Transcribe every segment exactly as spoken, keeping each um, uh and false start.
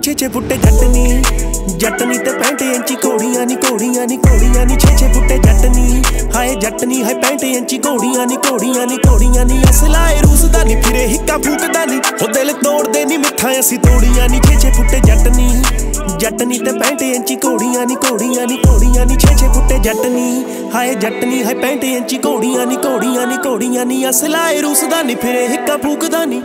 छे छे फुटे जटनी जटनी ते पैंट इंची घोड़ियां नी घोड़ियां नी घोड़ियां नी छे छे फुटे जटनी हाय जटनी हाय पैंट इंची घोड़ियां नी घोड़ियां नी घोड़ियां नी असलाए रूसदा नी फिरे हिक्का फूकदा नी ओ दिल तोड़दे नी मिठा असी तोड़ियां नी छे छे फुटे जटनी जटनी ते पैंट इंची घोड़ियां नी घोड़ियां नी घोड़ियां नी छे छे फुटे जटनी हाय जटनी हाय पैंट इंची घोड़ियां नी घोड़ियां नी घोड़ियां नी असलाए रूसदा नी फिरे हिक्का फूकदा नी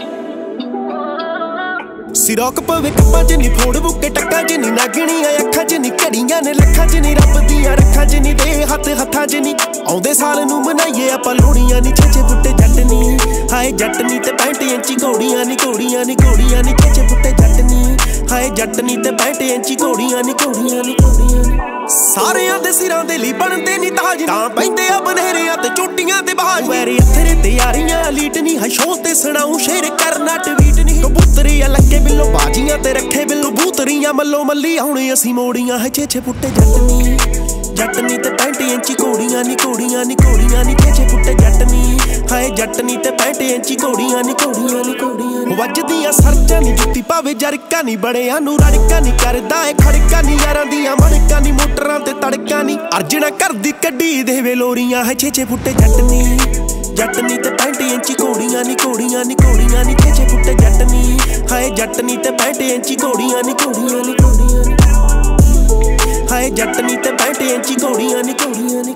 सिरोक पवे कप्पां च नी फोड़ बुके टक्कां च नी नागणियां अखां च नी घड़ियां ने लखां च नी रब दियां रखां च नी दे हत्थ हत्थां च नी आउंदे साल नूं मनाईए आपां लोहड़ियां नी छे छे फुटे जटनी हाय जटनी ते पैंट इंची घोड़ियां नी घोड़ियां नी घोड़ियां नी छे छे फुटे जटनी हाय जटनी ते पैंट इंची घोड़ियां नी घोड़ियां नी घोड़ियां नी सारियां दे सिरां दे ली बनदे नी ताज तां पैंदे आ बनेरियां ते चोटियां ते बाज वैरी अथरे ते यारियां लीट नी है शो ते सुणाऊं शेर करना ट्वीट नी कबूतरी लक्के बिल्लो बाजियां ते रखे बिल्लो बूतरियां मल्लो मल्ली आउणे असी मोड़ियां है छे छे फुटे जटनी जटनी ते पैंट इंची घोड़ियां नी घोड़ियां नी घोड़ियां नी छे छे फुटे जटनी हाय जटनी ते पैंट इंची घोड़ियां नी घोड़ियां नी घोड़ियां वजदियां सरचां नी जुत्ती पावे जरका नी बड़ियां नूं रड़का नी करदा ए खड़का नी यारां दियां मड़का नी मोटरां ते तड़का नी अर्जना करदी कड्डी देवे लोरियां है छे छे फुटे जटनी जटनी ते पैंट इंची घोड़ियां नी घोड़ियां नी घोड़ियां नी छे छे फुटे जटनी हाय जटनी ते पैंट इंची घोड़ियां नी घोड़ियां नी घोड़ियां नी हाय जटनी ते पैंट इंची घोड़ियां नी घोड़ियां नी